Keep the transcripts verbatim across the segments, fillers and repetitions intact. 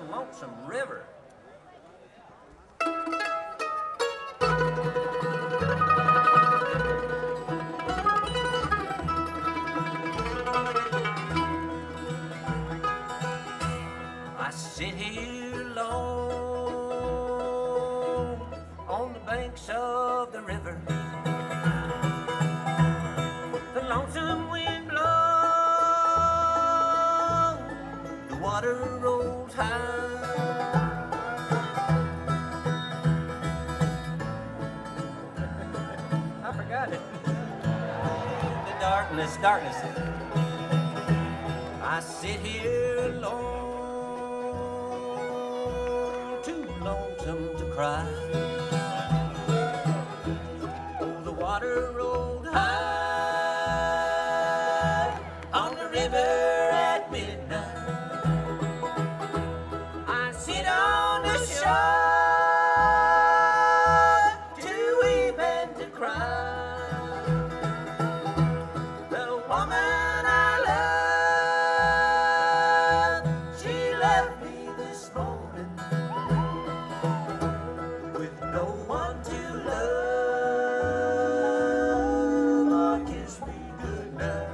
lonesome river. I sit here alone on the banks of the river. The lonesome wind blows, the water rolls high. I forgot it. The darkness, darkness. I sit here alone, too lonesome to cry. Oh, the water rolled high on the river at midnight. I sit on the shore to weep and to cry. The woman I love, she left me this morning with no one to love or kiss me goodnight.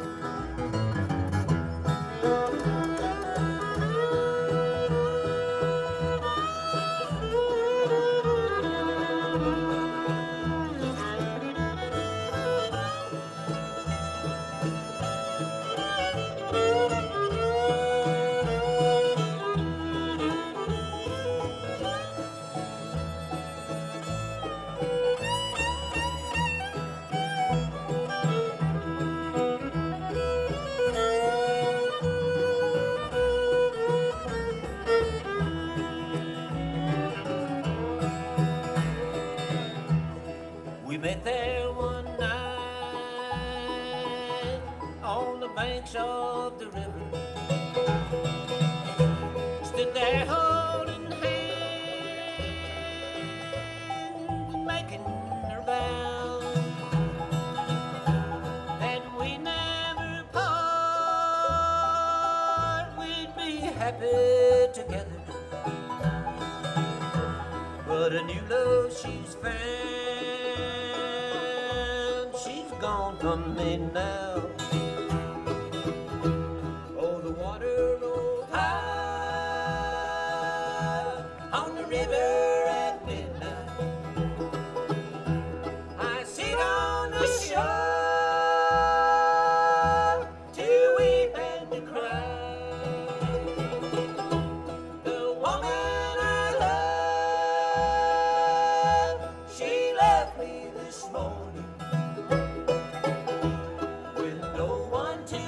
We met there one night on the banks of the river. Stood there holding hands, making her vow that we never part, we'd be happy together. But a new love she's found, she's gone from me now. Oh, the water rolled high on the river at midnight. I sit on the shore to weep and to cry. The woman I love, she left me this morning with no one to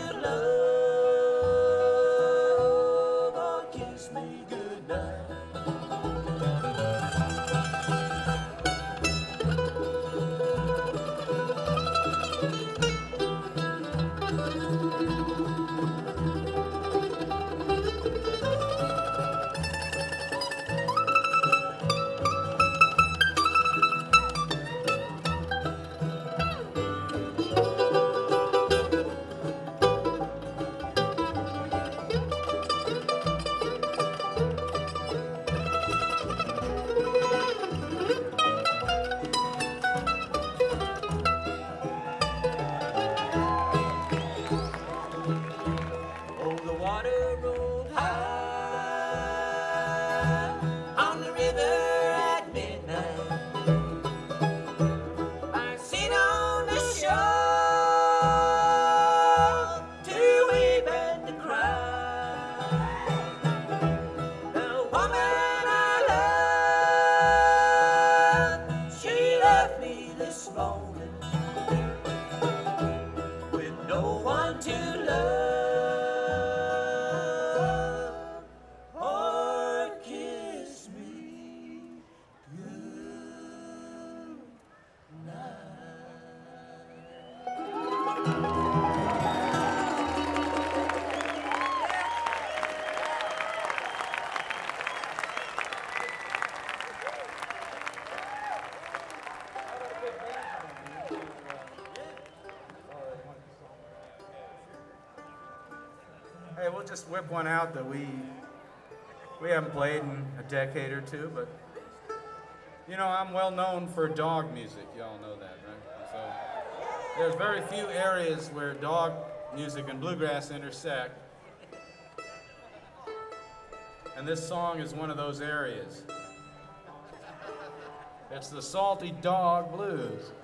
love or kiss me goodnight. Oh, the water rolled high on the river at midnight. I sit on the shore to weep and to cry. The woman I love, she left me this morning with no one to love or kiss me Hey, we'll just whip one out that we We haven't played in a decade or two, but you know, I'm well known for dog music. Y'all know that, right? So there's very few areas where dog music and bluegrass intersect. And this song is one of those areas. It's the Salty Dog Blues.